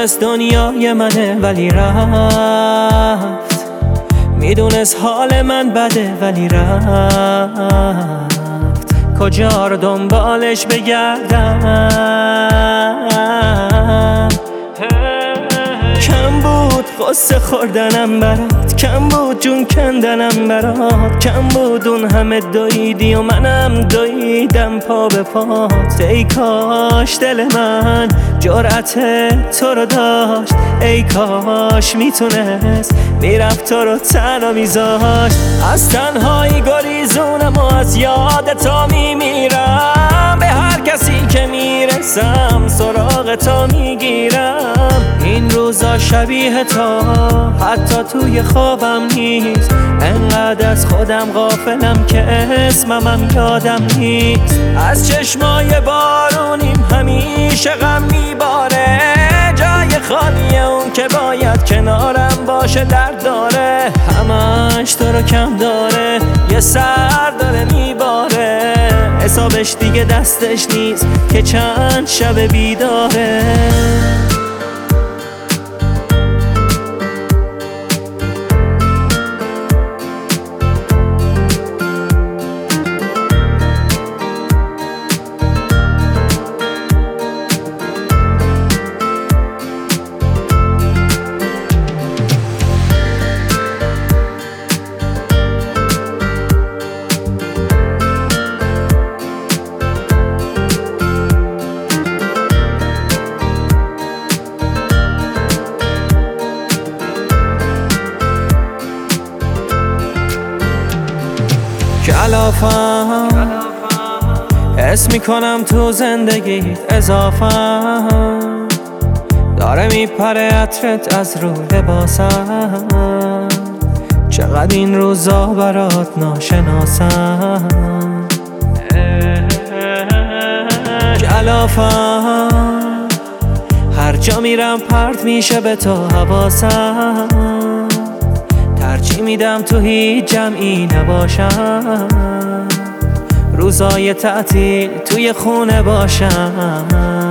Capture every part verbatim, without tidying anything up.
میدونست دنیای منه ولی رفت، میدونست حال من بده ولی رفت. کجا رو دنبالش بگردم؟ کم بود قصه خوردنم برات، کم بود جون کندنم برات، کم بود اون همه دویدی و منم دویدم پا به پات. ای کاش دل من جرأت تو رو داشت، ای کاش میتونست میرفت تو رو تنها میذاشت. از تنهایی گریزونم و از یاد تو میمیرم، به هر کسی که میرسم سراغ تو میگیرم. این روزا شبیه تو حتی توی خوابم نیست، انقدر از خودم غافلم که اسممم یادم نیست. از چشمای بارونیم همیشه غم میباره، جای خالیه اون که باید کنارم باشه درد داره. همش تو رو کم داره، یه سر داره میباره، حسابش دیگه دستش نیست که چند شب بیداره. کلافم حس میکنم تو زندگیت اضافم، داره میپره عطرت از رو لباسم. چقدر این روزا برات ناشناسم، کلافم هر جا میرم پرت میشه به تو حواسم. ترجیح میدم تو هیچ جمعی نباشم، روزای تعطیل توی خونه باشم.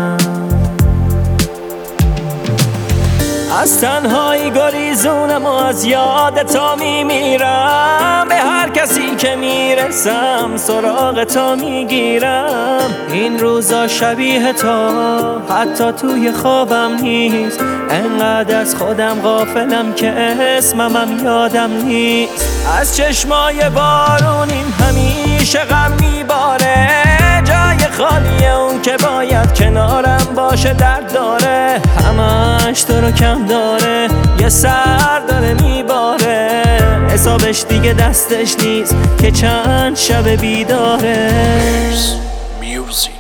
از تنهایی گریزونم و از یاد تو میمیرم، به هر کسی که میرسم سراغ تو میگیرم. این روزا شبیه تو حتی توی خوابم نیست، انقدر از خودم غافلم که اسممم یادم نیست. از چشمای بارونیم همیشه غم میباره، جای خالیه اون که باید کنارم باشه درد داره. همش تو رو کم داره، یه سر داره میباره، حسابش دیگه دستش نیست که چند شب بیداره. Music